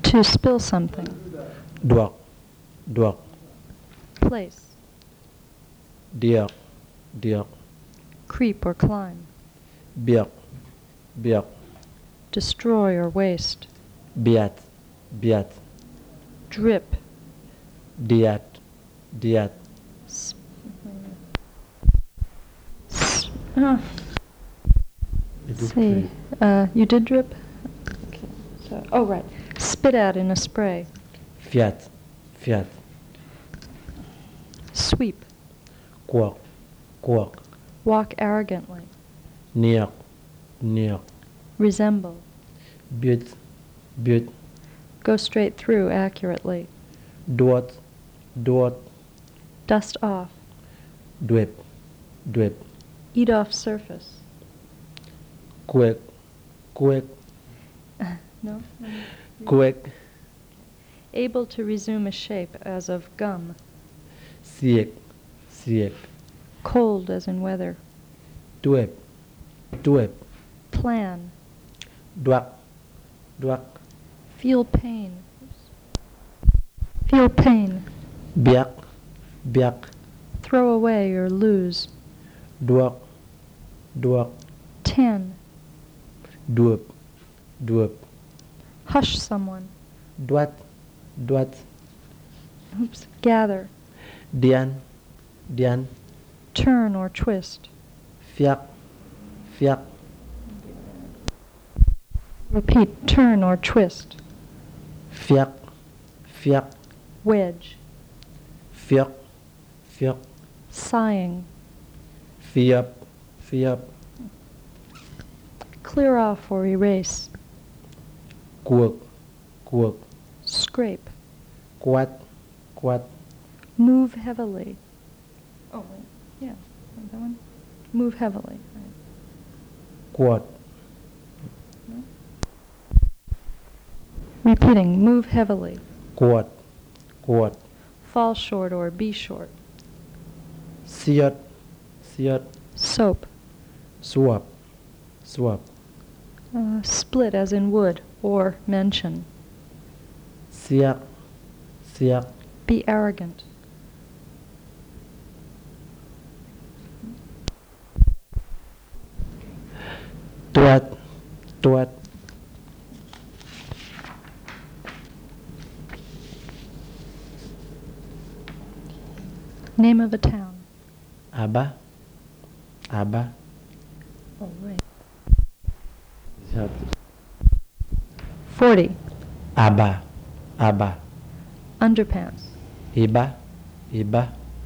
To spill something. Duak, duak, Place. diak, diak, Creep or climb. biak, biak, Destroy or waste. biat, biat, Drip. diat, diat. S- ah. Let's see. You did drip? Okay. So, oh, right. Spit out in a spray. Fiat, fiat, Sweep. kuak, kuak, Walk arrogantly. niak, niak, Resemble. but, but, Go straight through accurately. duat, duat, Dust off. dwep, dwep, Eat off surface. kuek, kuek, No? kuek, Able to resume a shape as of gum. siek, siek, Cold as in weather. dwep, dwep, Plan. duak, duak, Feel pain. Feel pain. biak, biak, Throw away or lose. duak, duak, 10. duep, duep, Hush someone. duat, duat, Oops. Gather. dian, dian, Turn or twist. fiak, fiak, Repeat. Turn or twist. fiak, fiak, Wedge. fiak, fiak, Sighing. fiap, fiap, Clear off or erase. kuek, kuek, Scrape. kuat, kuat, Move heavily. Oh, wait. Yeah. That one? Move heavily. Right. kuat, No? Repeating. Move heavily. kuat, kuat, Fall short or be short. siat, siat, Soap. suap, suap, Split as in wood or mention. siak, siak, Be arrogant. tuat, tuat, Name of a town. aba, aba, Oh, right. 40. aba, aba, Underpants. iba, iba,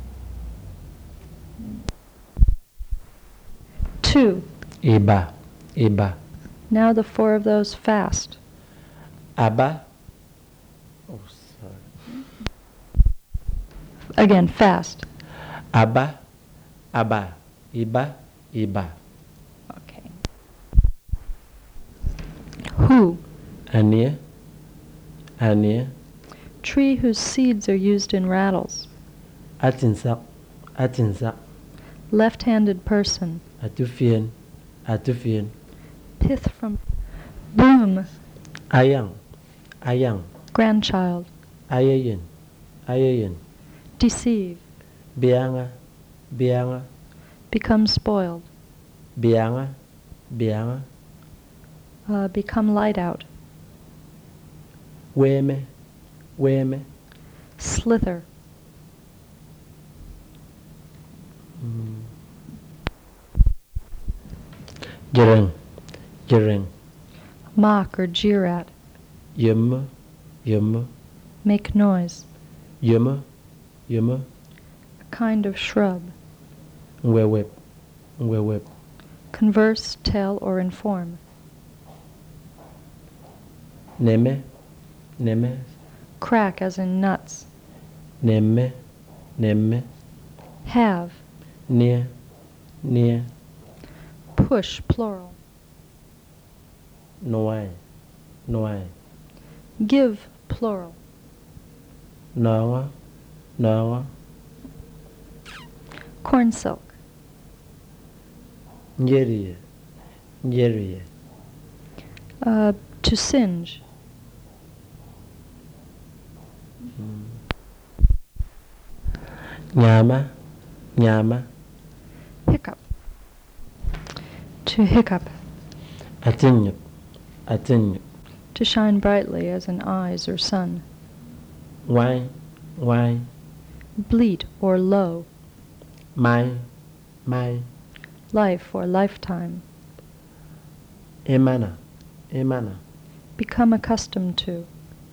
2. iba, iba, Now the 4 of those fast. aba, oh sorry, Again, fast. aba, aba, iba, iba, Okay. Who? ania, ania, Tree whose seeds are used in rattles. atinsak, atinsak, Left-handed person. atufien, atufien, Pith from bloom. ayang, ayang, Grandchild. ayayin, ayayin, Deceive. bianga, bianga, Become spoiled. bianga, bianga, Become light out. weme, weme, Slither. jereng, jereng, Mock or jeer at. yemme, yemme, Make noise. yemme, yemme, A kind of shrub. wewep, wewep, Converse, tell, or inform. neme, neme, Crack as in nuts. neme, neme, Have. near, near, Push, plural. noai, noai, Give, plural. nawa, nawa, Corn silk. njerie, njerie, To singe. Nyama, nyama. Hiccup. To hiccup. Atinyuk, atinyuk. To shine brightly as in eyes or sun. Why, why. Bleat or low. My, my. Life or lifetime. Emana, emana. Become accustomed to.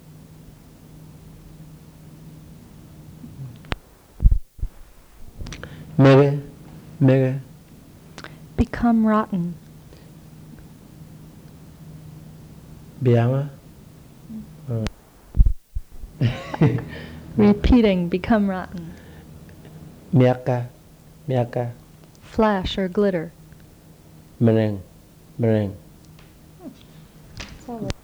Mere, mere. Become rotten. Biama. Repeating, become rotten. Miaka, miaka. Flash or glitter. Mereng, mereng. That's all.